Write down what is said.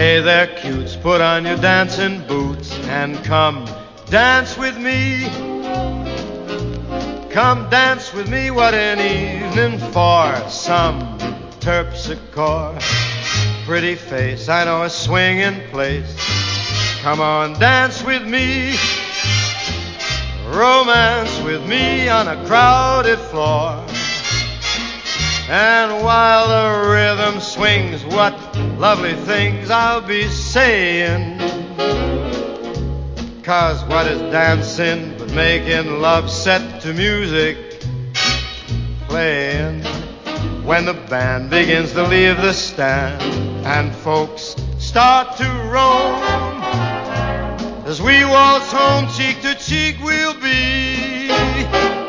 Hey there, cutes, put on your dancing boots and come dance with me. Come dance with me, what an evening for some terpsichore. Pretty face, I know a swinging place. Come on, dance with me. Romance with me on a crowded floor. And while the rhythm swings, what lovely things I'll be saying. 'Cause what is dancing but making love set to music playing? When the band begins to leave the stand and folks start to roam, as we waltz home cheek to cheek we'll be